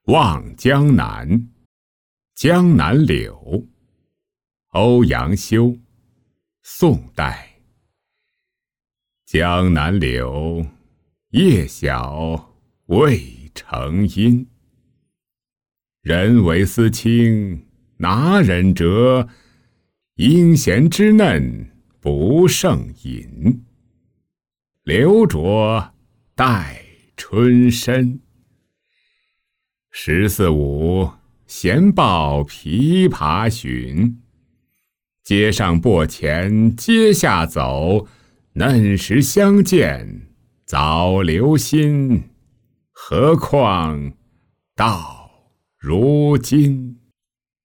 望江南，江南柳。欧阳修，宋代。江南柳，叶小未成阴。人为思亲，拿人折。英贤之嫩，不胜饮。留着待春深。14.5闲抱琵琶寻。街上簸前街下走，嫩时相见早留心，何况到如今。